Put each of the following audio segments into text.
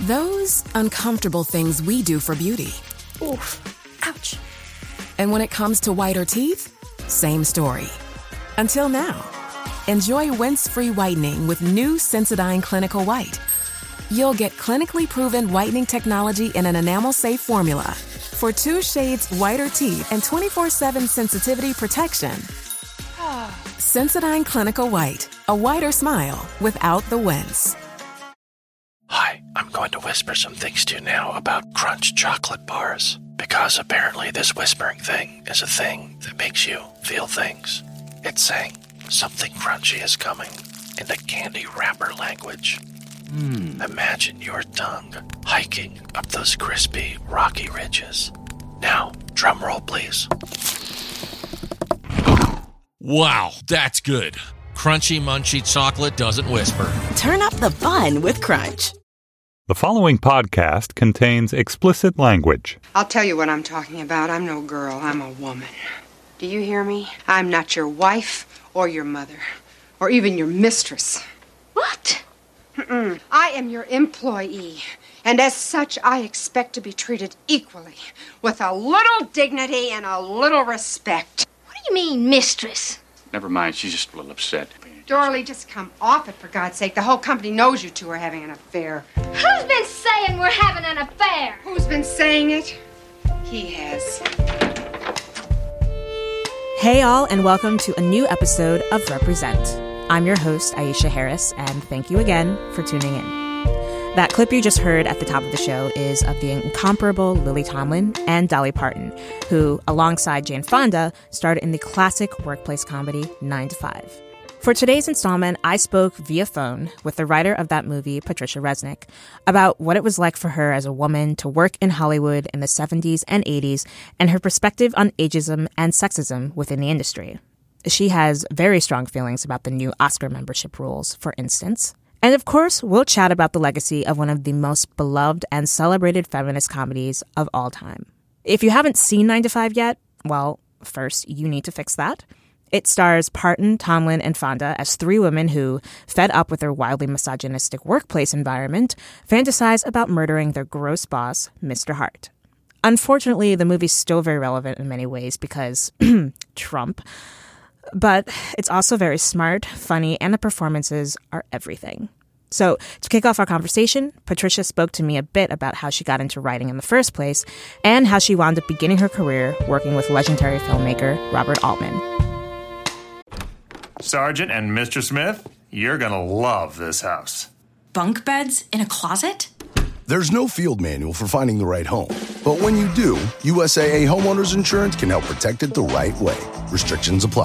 Those uncomfortable things we do for beauty. Oof. Ouch. And when it comes to whiter teeth, same story. Until now. Enjoy rinse-free whitening with new Sensodyne Clinical White. You'll get clinically proven whitening technology in an enamel-safe formula for 2 shades whiter teeth and 24/7 sensitivity protection. Sensodyne Clinical White. A whiter smile without the wince. Hi, I'm going to whisper some things to you now about Crunch chocolate bars. Because apparently this whispering thing is a thing that makes you feel things. It's saying something crunchy is coming in the candy wrapper language. Imagine your tongue hiking up those crispy, rocky ridges. Now, drum roll, please. Wow, that's good. Crunchy, munchy chocolate doesn't whisper. Turn up the fun with Crunch. The following podcast contains explicit language. I'll tell you what I'm talking about. I'm no girl. I'm a woman. Do you hear me? I'm not your wife or your mother or even your mistress. What? I am your employee, and as such, I expect to be treated equally, with a little dignity and a little respect. What do you mean, mistress? Never mind, she's just a little upset. Dorley, just come off it, for God's sake. The whole company knows you two are having an affair. Who's been saying we're having an affair? Who's been saying it? He has. Hey all, and welcome to a new episode of Represent. I'm your host, Aisha Harris, and thank you again for tuning in. That clip you just heard at the top of the show is of the incomparable Lily Tomlin and Dolly Parton, who, alongside Jane Fonda, starred in the classic workplace comedy 9 to 5. For today's installment, I spoke via phone with the writer of that movie, Patricia Resnick, about what it was like for her as a woman to work in Hollywood in the 70s and 80s and her perspective on ageism and sexism within the industry. She has very strong feelings about the new Oscar membership rules, for instance. And of course, we'll chat about the legacy of one of the most beloved and celebrated feminist comedies of all time. If you haven't seen 9 to 5 yet, well, first, you need to fix that. It stars Parton, Tomlin, and Fonda as 3 women who, fed up with their wildly misogynistic workplace environment, fantasize about murdering their gross boss, Mr. Hart. Unfortunately, the movie's still very relevant in many ways because Trump. But it's also very smart, funny, and the performances are everything. So, to kick off our conversation, Patricia spoke to me a bit about how she got into writing in the first place and how she wound up beginning her career working with legendary filmmaker Robert Altman. Sergeant and Mr. Smith, you're gonna love this house. Bunk beds in a closet? There's no field manual for finding the right home. But when you do, USAA Homeowners Insurance can help protect it the right way. Restrictions apply.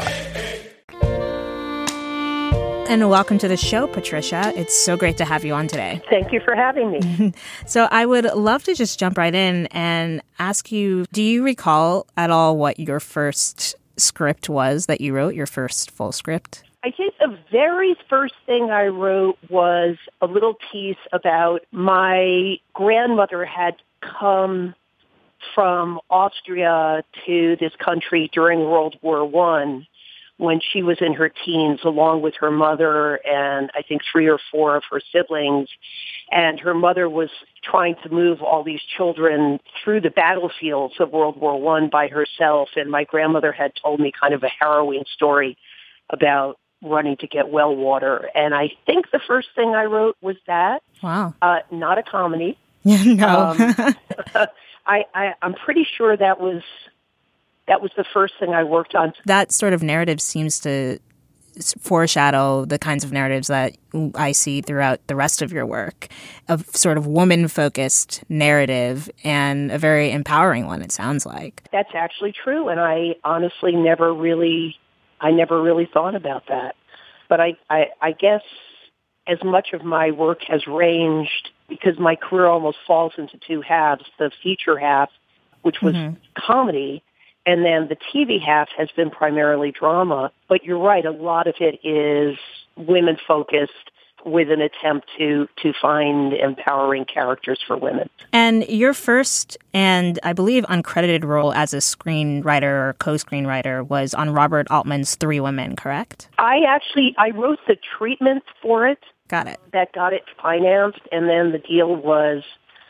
And welcome to the show, Patricia. It's so great to have you on today. Thank you for having me. So I would love to just jump right in and ask you, do you recall at all what your first script was that you wrote, your first full script? I think the very first thing I wrote was a little piece about my grandmother had come from Austria to this country during World War I when she was in her teens, along with her mother and I think 3 or 4 of her siblings. And her mother was trying to move all these children through the battlefields of World War I by herself. And my grandmother had told me kind of a harrowing story about running to get well water. And I think the first thing I wrote was that. Wow. Not a comedy. No. I'm pretty sure that was the first thing I worked on. That sort of narrative seems to foreshadow the kinds of narratives that I see throughout the rest of your work, of sort of woman-focused narrative and a very empowering one, it sounds like. That's actually true, and I honestly never really thought about that. But I guess as much of my work has ranged, because my career almost falls into 2 halves, the feature half, which was comedy, and then the TV half has been primarily drama. But you're right, a lot of it is women-focused with an attempt to find empowering characters for women. And your first and I believe uncredited role as a screenwriter or co-screenwriter was on Robert Altman's 3 Women, correct? I wrote the treatment for it, Got it. That got it financed, and then the deal was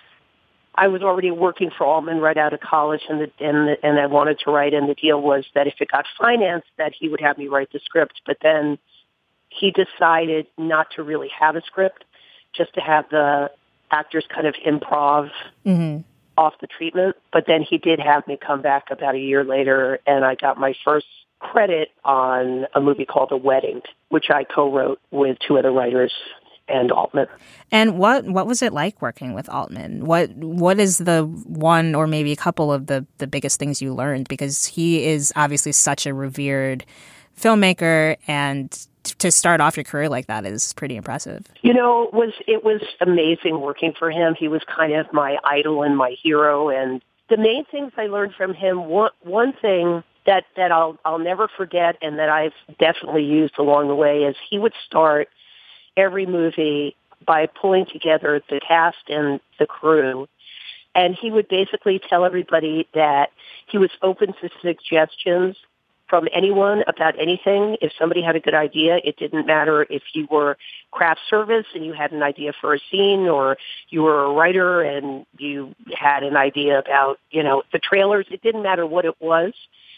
I was already working for Altman right out of college, and I wanted to write, and the deal was that if it got financed, that he would have me write the script. But then he decided not to really have a script, just to have the actors kind of improv off the treatment. But then he did have me come back about a year later, and I got my first credit on a movie called The Wedding, which I co-wrote with two other writers and Altman. And what was it like working with Altman? What is the one or maybe a couple of the biggest things you learned? Because he is obviously such a revered filmmaker, and to start off your career like that is pretty impressive. You know, it was amazing working for him. He was kind of my idol and my hero. And the main things I learned from him, one thing that I'll never forget and that I've definitely used along the way is he would start every movie by pulling together the cast and the crew. And he would basically tell everybody that he was open to suggestions from anyone about anything. If somebody had a good idea, it didn't matter if you were craft service and you had an idea for a scene, or you were a writer and you had an idea about, the trailers. It didn't matter what it was,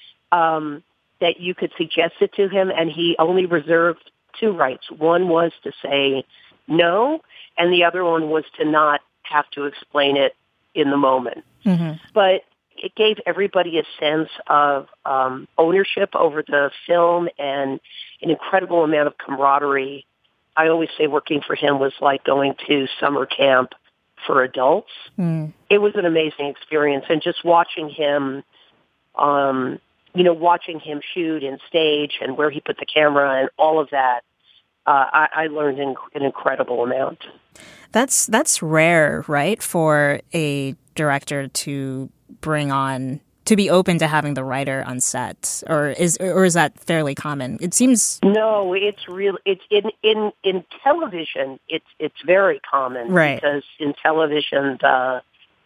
that you could suggest it to him, and he only reserved two rights. One was to say no, and the other one was to not have to explain it in the moment. Mm-hmm. But it gave everybody a sense of ownership over the film and an incredible amount of camaraderie. I always say working for him was like going to summer camp for adults. Mm. It was an amazing experience, and just watching him, watching him shoot and stage and where he put the camera and all of that, I learned an incredible amount. That's rare, right, for a director to bring on, to be open to having the writer on set, or is that fairly common? It seems no. It's real. It's in television. It's very common, right? Because in television, the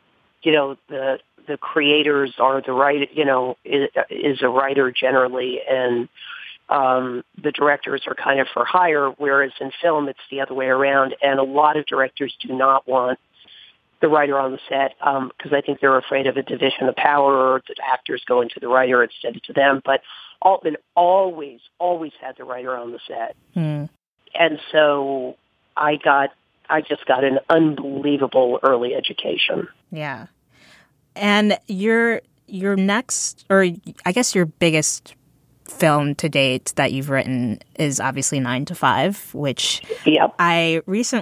creators are the writer. Is a writer generally, and the directors are kind of for hire. Whereas in film, it's the other way around, and a lot of directors do not want the writer on the set, because I think they're afraid of a division of power, or the actors going to the writer instead of to them. But Altman always had the writer on the set. Mm. And so I just got an unbelievable early education. Yeah. And your next, or I guess your biggest film to date that you've written is obviously 9 to 5, which I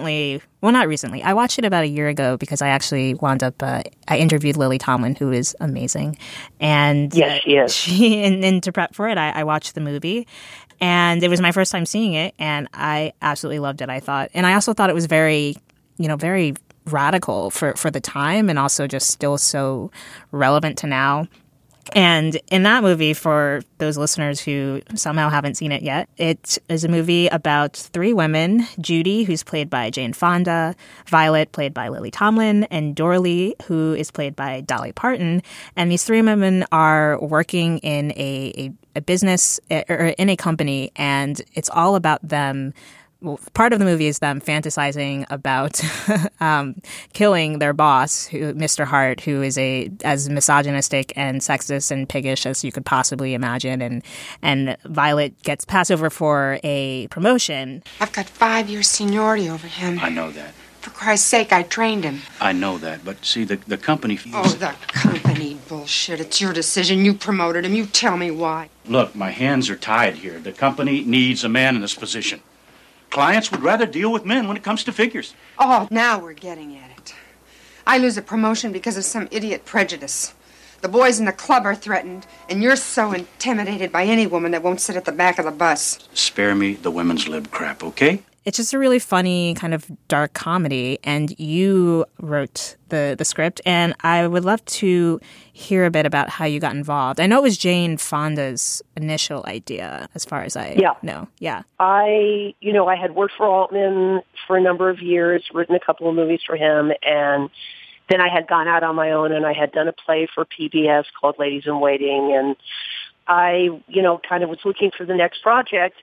watched it about a year ago because I actually wound up, I interviewed Lily Tomlin, who is amazing. And yes, she is. And to prep for it, I watched the movie, and it was my first time seeing it, and I absolutely loved it, I thought. And I also thought it was very, very radical for the time, and also just still so relevant to now. And in that movie, for those listeners who somehow haven't seen it yet, it is a movie about 3 women: Judy, who's played by Jane Fonda; Violet, played by Lily Tomlin; and Dorley, who is played by Dolly Parton. And these 3 women are working in a business, or in a company, and it's all about them. Well, part of the movie is them fantasizing about killing their boss, Mr. Hart, who is as misogynistic and sexist and piggish as you could possibly imagine. And Violet gets passed over for a promotion. I've got 5 years seniority over him. I know that. For Christ's sake, I trained him. I know that, but see, the company feels... Oh, the company bullshit. It's your decision. You promoted him. You tell me why. Look, my hands are tied here. The company needs a man in this position. Clients would rather deal with men when it comes to figures. Oh, now we're getting at it. I lose a promotion because of some idiot prejudice. The boys in the club are threatened, and you're so intimidated by any woman that won't sit at the back of the bus. Spare me the women's lib crap, okay? It's just a really funny kind of dark comedy, and you wrote the script, and I would love to hear a bit about how you got involved. I know it was Jane Fonda's initial idea, as far as I know. Yeah. I had worked for Altman for a number of years, written a couple of movies for him, and then I had gone out on my own, and I had done a play for PBS called Ladies in Waiting, and I, kind of was looking for the next project.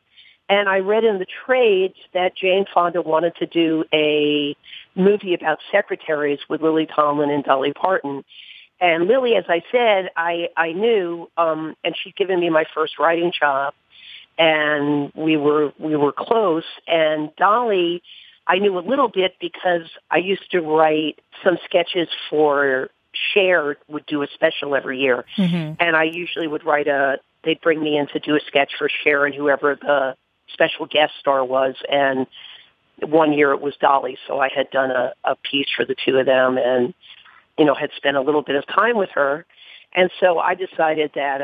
And I read in the trades that Jane Fonda wanted to do a movie about secretaries with Lily Tomlin and Dolly Parton. And Lily, as I said, I knew, and she'd given me my first writing job, and we were close. And Dolly, I knew a little bit because I used to write some sketches for Cher, would do a special every year. Mm-hmm. And I usually would write they'd bring me in to do a sketch for Cher and whoever the special guest star was. And one year it was Dolly. So I had done a piece for the two of them and, had spent a little bit of time with her. And so I decided that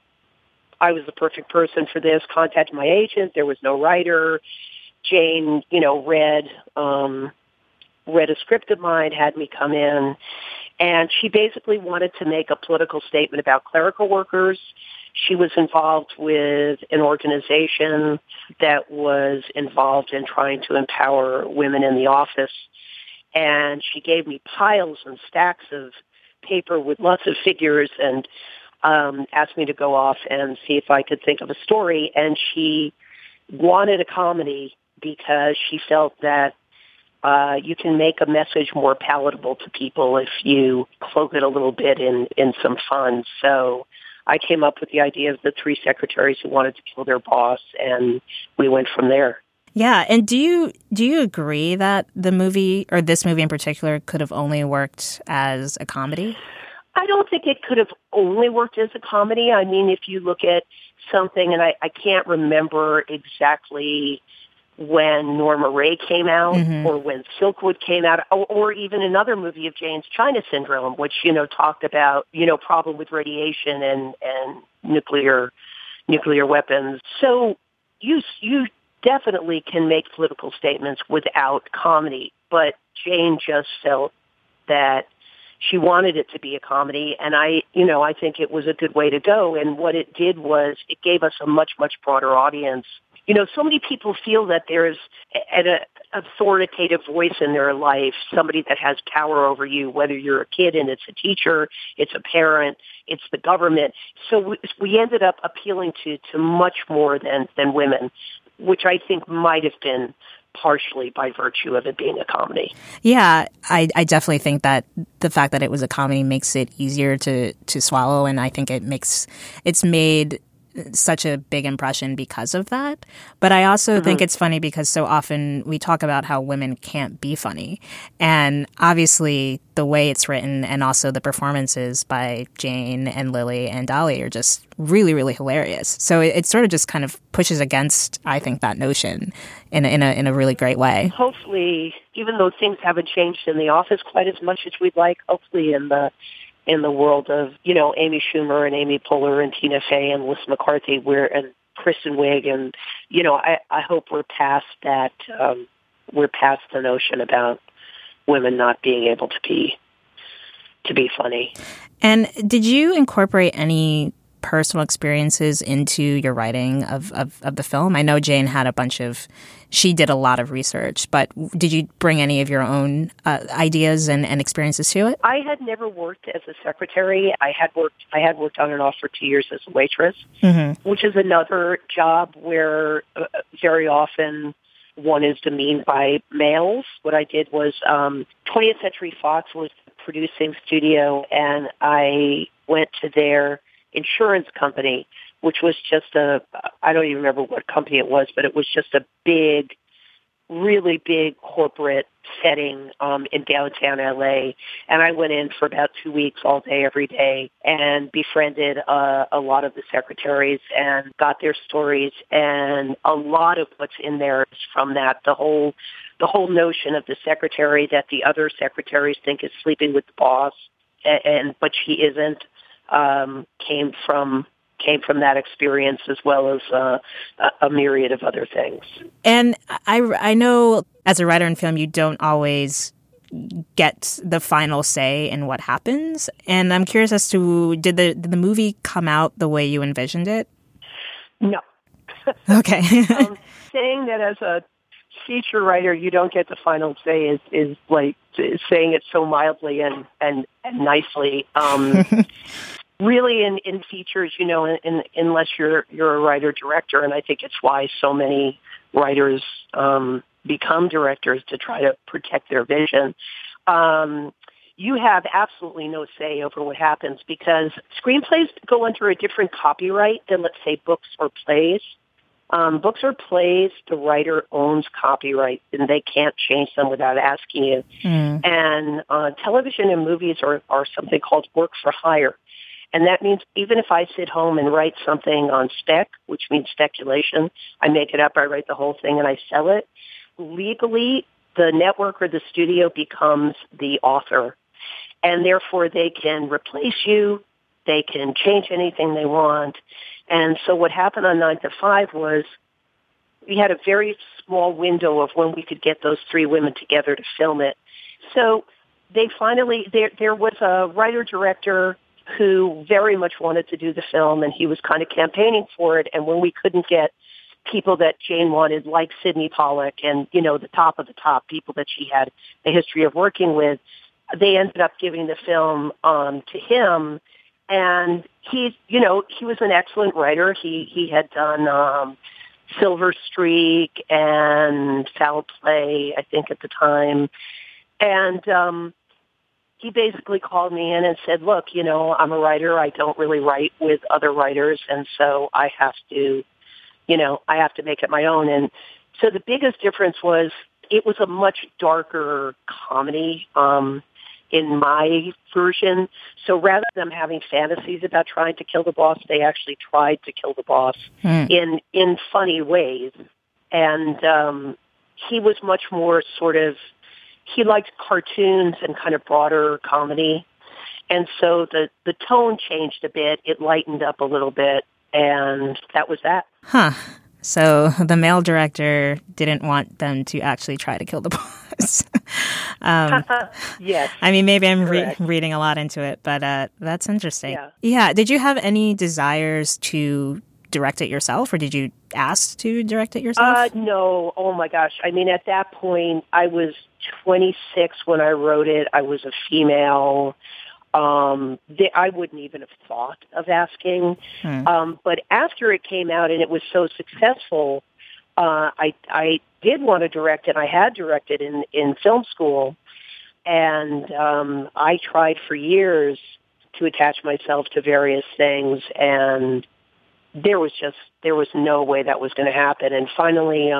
I was the perfect person for this, contacted my agent. There was no writer. Jane, read a script of mine, had me come in, and she basically wanted to make a political statement about clerical workers. She was involved with an organization that was involved in trying to empower women in the office, and she gave me piles and stacks of paper with lots of figures and asked me to go off and see if I could think of a story, and she wanted a comedy because she felt that you can make a message more palatable to people if you cloak it a little bit in some fun. So I came up with the idea of the three secretaries who wanted to kill their boss, and we went from there. Yeah, and do you agree that the movie, or this movie in particular, could have only worked as a comedy? I don't think it could have only worked as a comedy. I mean, if you look at something, and I can't remember exactly when Norma Ray came out, mm-hmm. or when Silkwood came out, or even another movie of Jane's, China Syndrome, which, talked about, problem with radiation and nuclear weapons. So you definitely can make political statements without comedy, but Jane just felt that she wanted it to be a comedy, and I think it was a good way to go. And what it did was it gave us a much, much broader audience. So many people feel that there's an authoritative voice in their life, somebody that has power over you, whether you're a kid and it's a teacher, it's a parent, it's the government. So we ended up appealing to much more than women, which I think might have been partially by virtue of it being a comedy. Yeah, I definitely think that the fact that it was a comedy makes it easier to swallow, and I think it's made such a big impression because of that. But I also mm-hmm. think it's funny because so often we talk about how women can't be funny. And obviously the way it's written and also the performances by Jane and Lily and Dolly are just really, really hilarious. So it sort of just kind of pushes against, I think, that notion in a really great way. Hopefully, even though things haven't changed in the office quite as much as we'd like, hopefully in the world of, Amy Schumer and Amy Poehler and Tina Fey and Melissa McCarthy, and Kristen Wiig, and, I hope we're past that, we're past the notion about women not being able to be funny. And did you incorporate any personal experiences into your writing of the film? I know Jane had she did a lot of research, but did you bring any of your own ideas and experiences to it? I had never worked as a secretary. I had worked on and off for 2 years as a waitress, mm-hmm. which is another job where very often one is demeaned by males. What I did was 20th Century Fox was the producing studio, and I went to their insurance company, which was just I don't even remember what company it was, but it was just a big, really big corporate setting in downtown LA. And I went in for about 2 weeks, all day, every day, and befriended a lot of the secretaries and got their stories. And a lot of what's in there is from that. The whole notion of the secretary that the other secretaries think is sleeping with the boss, but she isn't. Came from that experience, as well as a myriad of other things. And I know as a writer in film, you don't always get the final say in what happens. And I'm curious as to, did the movie come out the way you envisioned it? No. Okay. Saying that as a feature writer, you don't get the final say is like saying it so mildly and nicely. really in features, unless you're a writer-director, and I think it's why so many writers become directors to try to protect their vision. You have absolutely no say over what happens because screenplays go under a different copyright than, let's say, books or plays. Books or plays, the writer owns copyright, and they can't change them without asking you. And television and movies are something called work for hire. And that means even if I sit home and write something on spec, which means speculation, I make it up, I write the whole thing, and I sell it, legally, the network or the studio becomes the author. And therefore, they can replace you. They can change anything they want. And so what happened on 9 to 5 was we had a very small window of when we could get those 3 women together to film it. So they finally, there was a writer-director who very much wanted to do the film, and he was kind of campaigning for it. And when we couldn't get people that Jane wanted, like Sidney Pollack and, the top of the top people that she had a history of working with, they ended up giving the film to him. And he was an excellent writer. He had done Silver Streak and Foul Play, I think, at the time. And he basically called me in and said, look, I'm a writer. I don't really write with other writers, and so I have to make it my own. And so the biggest difference was it was a much darker comedy in my version. So rather than having fantasies about trying to kill the boss, they actually tried to kill the boss in funny ways. And he was much more he liked cartoons and kind of broader comedy. And so the tone changed a bit. It lightened up a little bit. And that was that. Huh. So the male director didn't want them to actually try to kill the boss. Yes. I mean, maybe I'm reading a lot into it, but that's interesting. Yeah. Did you have any desires to direct it yourself, or did you ask to direct it yourself? No. Oh, my gosh. I mean, at that point, I was 26 when I wrote it. I was a female. I wouldn't even have thought of asking. But after it came out and it was so successful, I did want to direct it. I had directed in film school, and I tried for years to attach myself to various things, and there was no way that was going to happen. And finally,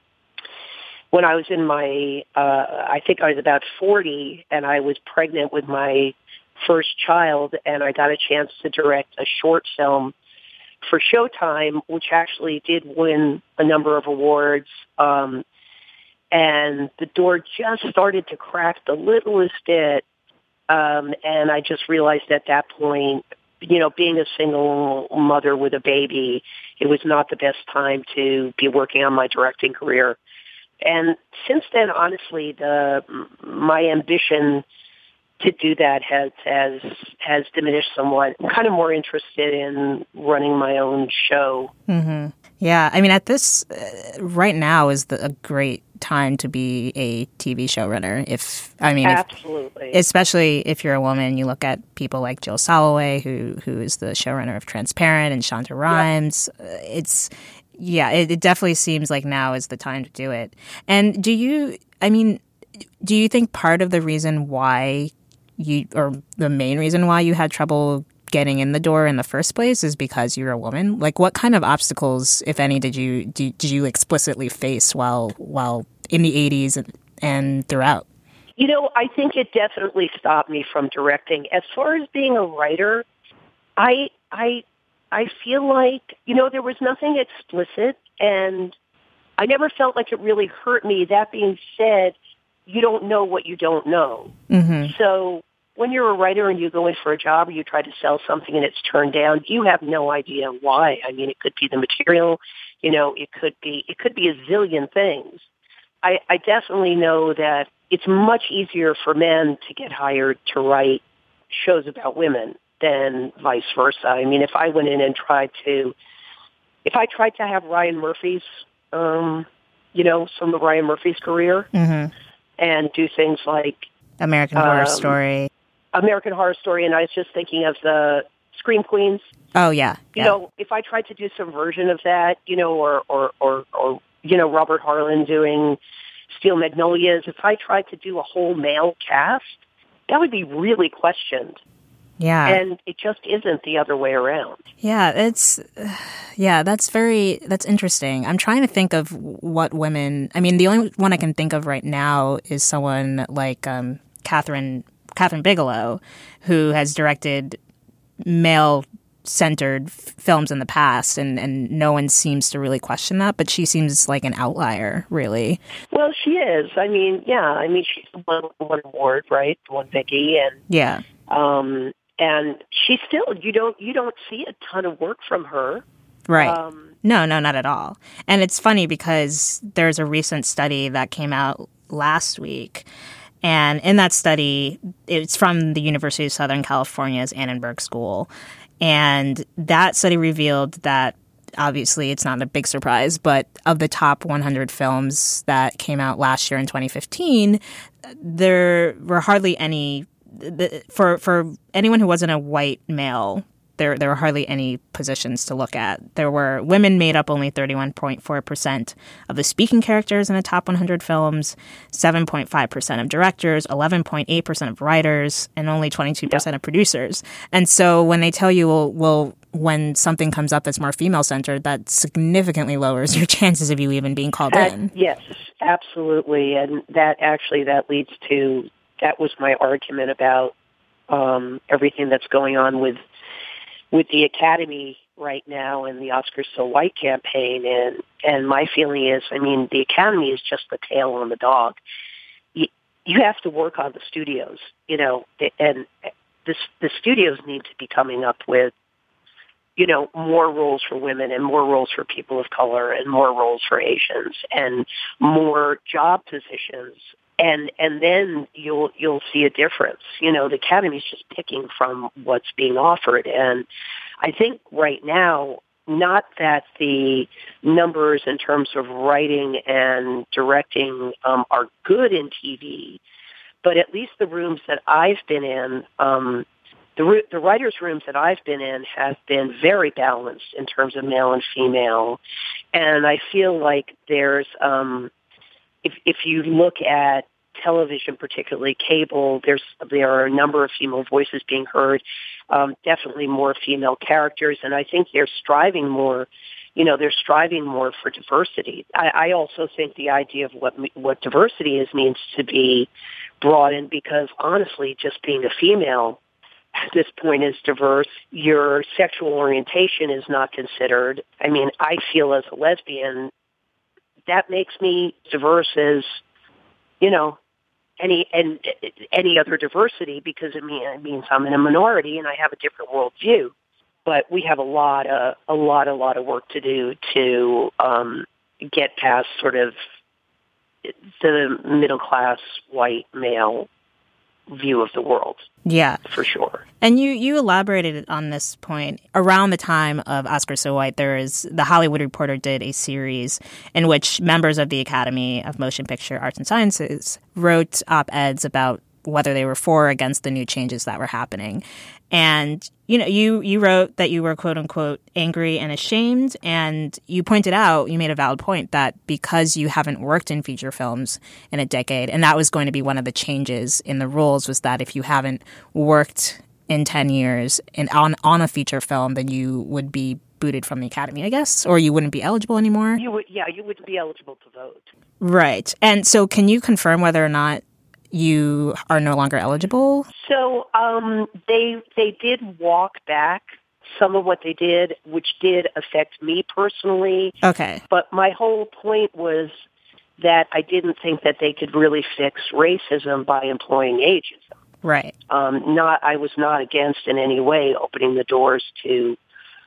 when I was in my, I think I was about 40, and I was pregnant with my first child, and I got a chance to direct a short film for Showtime, which actually did win a number of awards. And the door just started to crack the littlest bit. And I just realized at that point, being a single mother with a baby, it was not the best time to be working on my directing career. And since then, honestly, my ambition to do that has diminished somewhat. I'm kind of more interested in running my own show. Mm-hmm. Yeah, I mean, right now is a great time to be a TV showrunner. Absolutely, especially if you're a woman. You look at people like Jill Soloway, who is the showrunner of Transparent, and Shonda Rhimes. Yep. It definitely seems like now is the time to do it. And do you think part of the reason why the main reason why you had trouble getting in the door in the first place is because you're a woman? Like, what kind of obstacles, if any, did you explicitly face while in the 80s and throughout? I think it definitely stopped me from directing. As far as being a writer, I feel like, there was nothing explicit, and I never felt like it really hurt me. That being said, you don't know what you don't know. Mm-hmm. So when you're a writer and you go in for a job or you try to sell something and it's turned down, you have no idea why. I mean, it could be the material, it could be a zillion things. I definitely know that it's much easier for men to get hired to write shows about women than vice versa. I mean, if I went in and tried to have Ryan Murphy's, some of Ryan Murphy's career, mm-hmm. and do things like American Horror Story, and I was just thinking of the Scream Queens. Oh, yeah. You know, if I tried to do some version of that, you know, or you know, Robert Harlan doing Steel Magnolias, if I tried to do a whole male cast, that would be really questioned. Yeah. And it just isn't the other way around. Yeah, that's interesting. I'm trying to think of what women, I mean, the only one I can think of right now is someone like Catherine Bigelow, who has directed male-centered films in the past, and no one seems to really question that, but she seems like an outlier, really. Well, she is. I mean, yeah. I mean, she's won one award, right? Won Vicky, and yeah. And she still, you don't see a ton of work from her. Right. No, not at all. And it's funny because there's a recent study that came out last week. And in that study, it's from the University of Southern California's Annenberg School. And that study revealed that, obviously, it's not a big surprise, but of the top 100 films that came out last year in 2015, there were hardly any. For anyone who wasn't a white male, there were hardly any positions to look at. There were women made up only 31.4% of the speaking characters in the top 100 films, 7.5% of directors, 11.8% of writers, and only 22% of producers. And so when they tell you, well, when something comes up that's more female-centered, that significantly lowers your chances of you even being called in. Yes, absolutely. And that leads to... That was my argument about everything that's going on with the Academy right now and the Oscars So White campaign. And my feeling is, I mean, the Academy is just the tail on the dog. You have to work on the studios, you know, and the studios need to be coming up with, you know, more roles for women and more roles for people of color and more roles for Asians and more job positions. And then you'll see a difference. You know, the Academy's just picking from what's being offered. And I think right now, not that the numbers in terms of writing and directing are good in TV, but at least the rooms that I've been in, the writers' rooms that I've been in have been very balanced in terms of male and female. And I feel like there's... If you look at television, particularly cable, there are a number of female voices being heard, definitely more female characters, and I think they're striving more for diversity. I also think the idea of what diversity is means to be broadened because, honestly, just being a female at this point is diverse. Your sexual orientation is not considered. I mean, I feel as a lesbian, that makes me diverse as, you know, any other diversity because it means I'm in a minority and I have a different worldview. But we have a lot of work to do to get past sort of the middle class white male view of the world. Yeah. For sure. And you elaborated on this point. Around the time of Oscars So White, the Hollywood Reporter did a series in which members of the Academy of Motion Picture Arts and Sciences wrote op-eds about whether they were for or against the new changes that were happening. And, you know, you wrote that you were, quote unquote, angry and ashamed. And you pointed out, you made a valid point that because you haven't worked in feature films in a decade, and that was going to be one of the changes in the rules, was that if you haven't worked in 10 years and on a feature film, then you would be booted from the Academy, I guess, or you wouldn't be eligible anymore. You wouldn't be eligible to vote. Right. And so can you confirm whether or not you are no longer eligible? So they did walk back some of what they did, which did affect me personally. Okay. But my whole point was that I didn't think that they could really fix racism by employing ageism. Right. I was not against in any way opening the doors to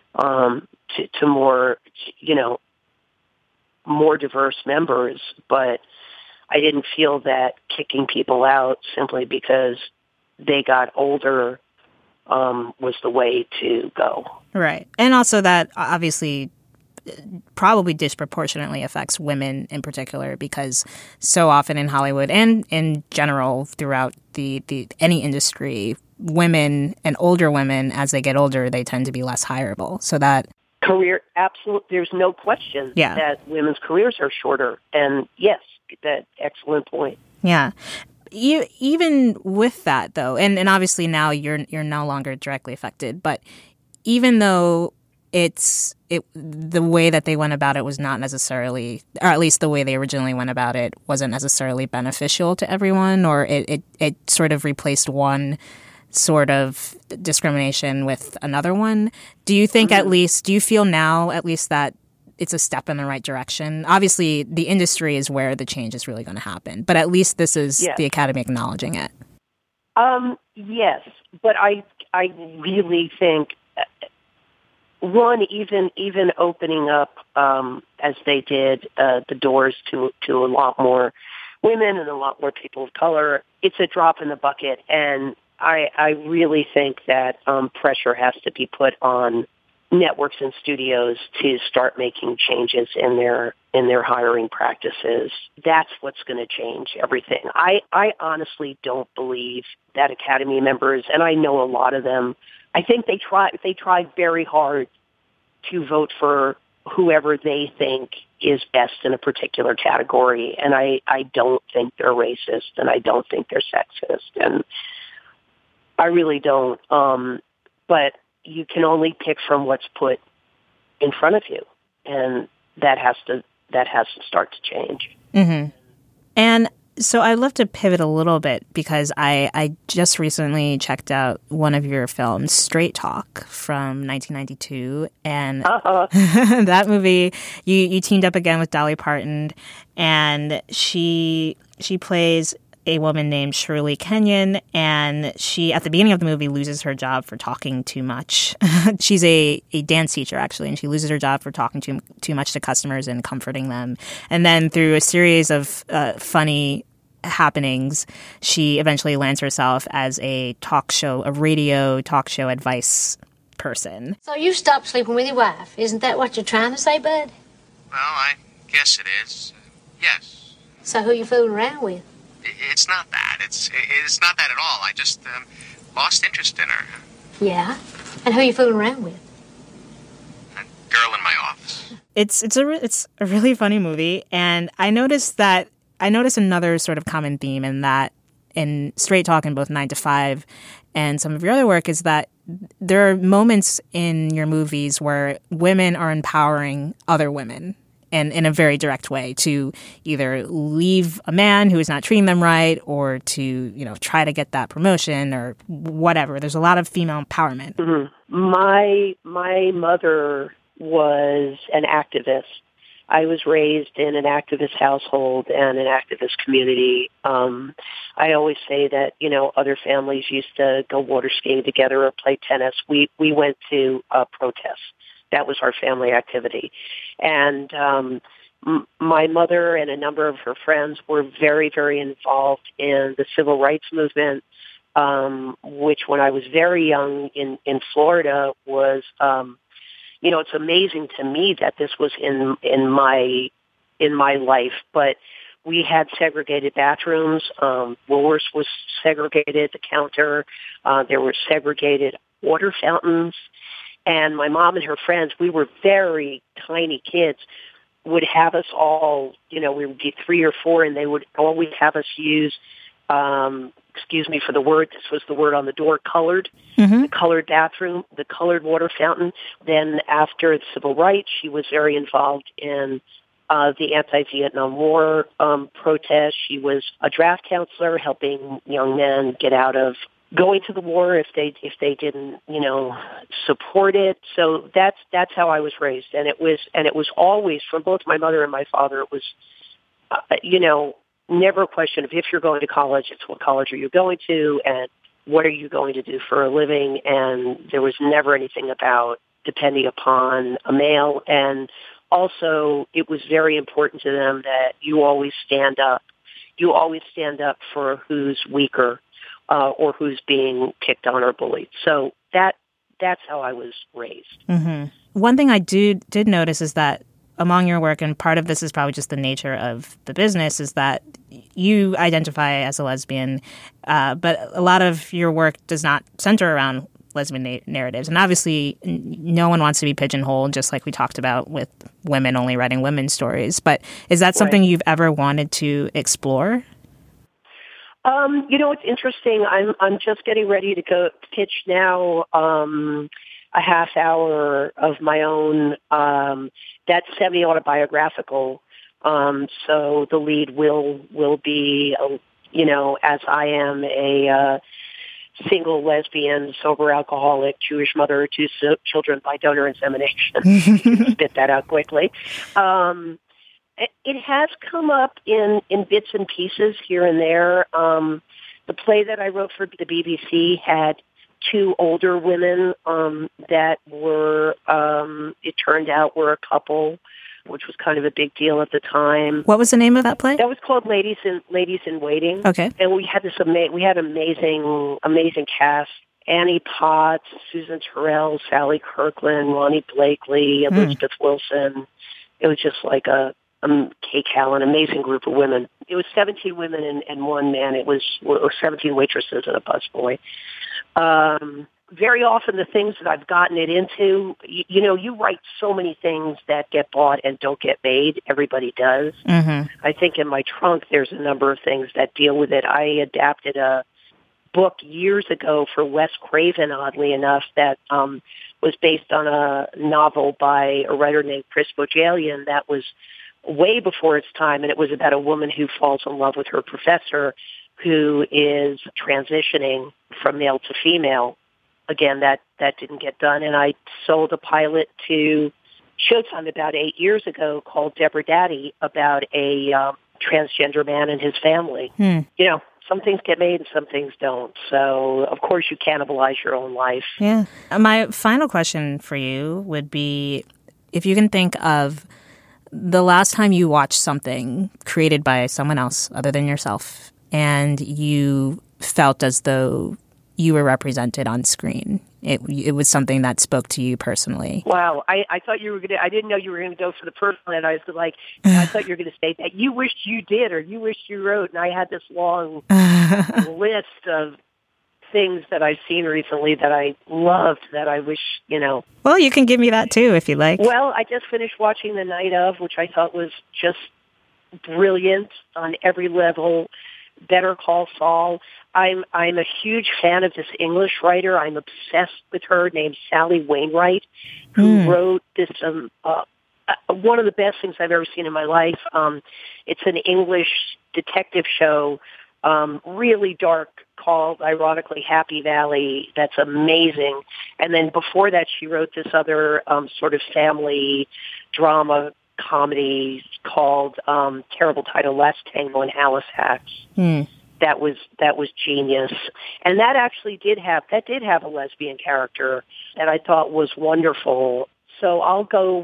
more, you know, more diverse members, but I didn't feel that kicking people out simply because they got older was the way to go. Right. And also that obviously probably disproportionately affects women in particular because so often in Hollywood and in general throughout the any industry, women and older women, as they get older, they tend to be less hireable. So that career, there's no question that women's careers are shorter. And yes, that excellent point. Yeah. Even with that, though, and obviously now you're no longer directly affected, but even though the way that they went about it was not necessarily, or at least the way they originally went about it wasn't necessarily beneficial to everyone, or it sort of replaced one sort of discrimination with another one. Do you think do you feel now at least that it's a step in the right direction? Obviously, the industry is where the change is really going to happen, but at least this is the Academy acknowledging it. Yes, but I really think one, even opening up as they did the doors to a lot more women and a lot more people of color, it's a drop in the bucket, and I really think that pressure has to be put on networks and studios to start making changes in their hiring practices. That's what's going to change everything. I honestly don't believe that Academy members, and I know a lot of them, I think they try very hard to vote for whoever they think is best in a particular category, and I don't think they're racist, and I don't think they're sexist, and I really don't. But you can only pick from what's put in front of you, and that has to start to change. Mm-hmm. And so I'd love to pivot a little bit because I just recently checked out one of your films, Straight Talk, from 1992, and that movie you teamed up again with Dolly Parton, and she plays a woman named Shirley Kenyon, and she, at the beginning of the movie, loses her job for talking too much. She's a dance teacher, actually, and she loses her job for talking too much to customers and comforting them. And then through a series of funny happenings, she eventually lands herself as a radio talk show advice person. So you stopped sleeping with your wife. Isn't that what you're trying to say, Bud? Well, I guess it is. Yes. So who you fooling around with? It's not that. It's not that at all. I just lost interest in her. Yeah? And who you fooling around with? A girl in my office. It's a really funny movie, and I noticed another sort of common theme in Straight Talk in both 9 to 5 and some of your other work is that there are moments in your movies where women are empowering other women. And in a very direct way to either leave a man who is not treating them right or to, try to get that promotion or whatever. There's a lot of female empowerment. Mm-hmm. My mother was an activist. I was raised in an activist household and an activist community. I always say that, other families used to go water skiing together or play tennis. We went to protests. That was our family activity. And my mother and a number of her friends were very, very involved in the civil rights movement, which when I was very young in Florida was, it's amazing to me that this was in my life. But we had segregated bathrooms. Woolworths was segregated, the counter. There were segregated water fountains. And my mom and her friends, we were very tiny kids, would have us all, we would be 3 or 4, and they would always have us use, excuse me for the word, this was the word on the door, colored, the colored bathroom, the colored water fountain. Then after the civil rights, she was very involved in the anti-Vietnam War protest. She was a draft counselor helping young men get out of going to the war if they didn't support it. So that's how I was raised, and it was always from both my mother and my father. It was never a question of if you're going to college. It's what college are you going to, and what are you going to do for a living. And there was never anything about depending upon a male. And also, it was very important to them that you always stand up. You always stand up for who's weaker. Or who's being picked on or bullied. So that's how I was raised. Mm-hmm. One thing I did notice is that among your work, and part of this is probably just the nature of the business, is that you identify as a lesbian, but a lot of your work does not center around lesbian narratives. And obviously, no one wants to be pigeonholed, just like we talked about with women only writing women's stories. But is that something you've ever wanted to explore? It's interesting. I'm just getting ready to go pitch now a half hour of my own that's semi-autobiographical. So the lead will be, as I am a single lesbian, sober alcoholic, Jewish mother of 2 children by donor insemination. Spit that out quickly. It has come up in bits and pieces here and there. The play that I wrote for the BBC had 2 older women that were, it turned out, were a couple, which was kind of a big deal at the time. What was the name of that play? That was called Ladies in Waiting. Okay. And we had amazing cast. Annie Potts, Susan Terrell, Sally Kirkland, Ronnie Blakely, Elizabeth Wilson. It was just like Kay Cal, an amazing group of women. It was 17 women and 1 man. Or 17 waitresses and a busboy. Very often the things that I've gotten it into, you write so many things that get bought and don't get made. Everybody does. Mm-hmm. I think in my trunk there's a number of things that deal with it. I adapted a book years ago for Wes Craven, oddly enough, that was based on a novel by a writer named Chris Bojalian that was way before its time, and it was about a woman who falls in love with her professor who is transitioning from male to female. Again, that didn't get done, and I sold a pilot to Showtime about 8 years ago called Deborah Daddy about a transgender man and his family. Some things get made and some things don't. So, of course, you cannibalize your own life. Yeah. My final question for you would be, if you can think of the last time you watched something created by someone else other than yourself, and you felt as though you were represented on screen. It was something that spoke to you personally. Wow. I thought you were going to, I didn't know you were going to go for the personal, and I was like, I thought you were going to say that you wished you did or you wished you wrote, and I had this long list of things that I've seen recently that I loved that I wish, Well, you can give me that too if you like. Well, I just finished watching The Night Of, which I thought was just brilliant on every level. Better Call Saul. I'm a huge fan of this English writer. I'm obsessed with her, named Sally Wainwright, who wrote this one of the best things I've ever seen in my life. It's an English detective show, really dark, called, ironically, Happy Valley. That's amazing. And then before that, she wrote this other sort of family drama comedy called, terrible title, Last Tango in Halifax. That was genius. And that actually did have a lesbian character that I thought was wonderful. So I'll go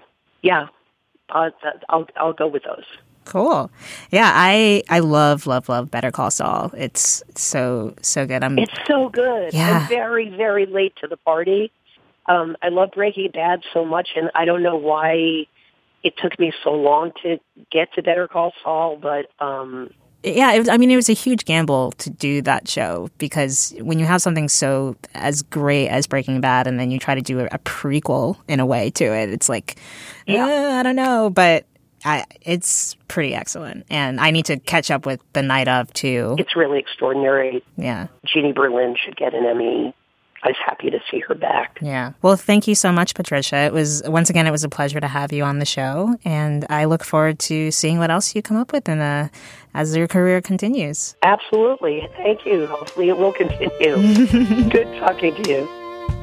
with those. Cool. Yeah, I love Better Call Saul. It's so good. It's so good. Yeah. I'm very, very late to the party. I love Breaking Bad so much, and I don't know why it took me so long to get to Better Call Saul, but yeah, it was a huge gamble to do that show, because when you have something so as great as Breaking Bad and then you try to do a prequel in a way to it, it's like, I don't know, but it's pretty excellent. And I need to catch up with The Night Of, too. It's really extraordinary. Yeah. Jeannie Berlin should get an Emmy. I was happy to see her back. Yeah. Well, thank you so much, Patricia. Once again, it was a pleasure to have you on the show, and I look forward to seeing what else you come up with as your career continues. Absolutely. Thank you. Hopefully it will continue. Good talking to you.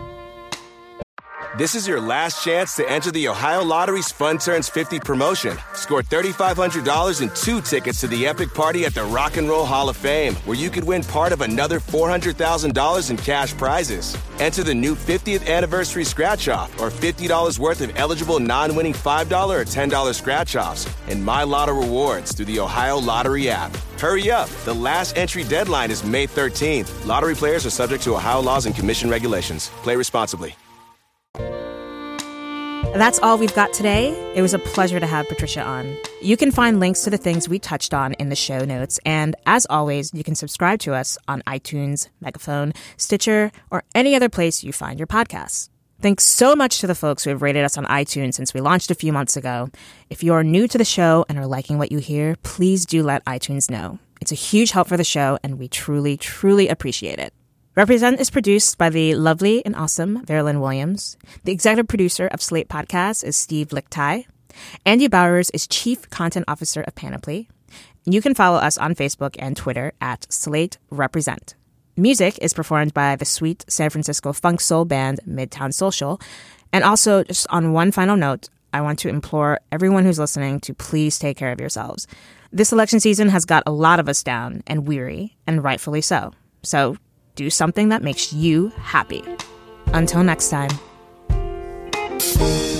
This is your last chance to enter the Ohio Lottery's Fun Turns 50 promotion. Score $3,500 and 2 tickets to the epic party at the Rock and Roll Hall of Fame, where you could win part of another $400,000 in cash prizes. Enter the new 50th anniversary scratch-off, or $50 worth of eligible non-winning $5 or $10 scratch-offs, and My Lotto rewards through the Ohio Lottery app. Hurry up. The last entry deadline is May 13th. Lottery players are subject to Ohio laws and commission regulations. Play responsibly. That's all we've got today. It was a pleasure to have Patricia on. You can find links to the things we touched on in the show notes. And as always, you can subscribe to us on iTunes, Megaphone, Stitcher, or any other place you find your podcasts. Thanks so much to the folks who have rated us on iTunes since we launched a few months ago. If you're new to the show and are liking what you hear, please do let iTunes know. It's a huge help for the show, and we truly, truly appreciate it. Represent is produced by the lovely and awesome Veralyn Williams. The executive producer of Slate Podcasts is Steve Lickteig. Andy Bowers is Chief Content Officer of Panoply. You can follow us on Facebook and Twitter at Slate Represent. Music is performed by the sweet San Francisco funk soul band Midtown Social. And also, just on one final note, I want to implore everyone who's listening to please take care of yourselves. This election season has got a lot of us down and weary, and rightfully so. So do something that makes you happy. Until next time.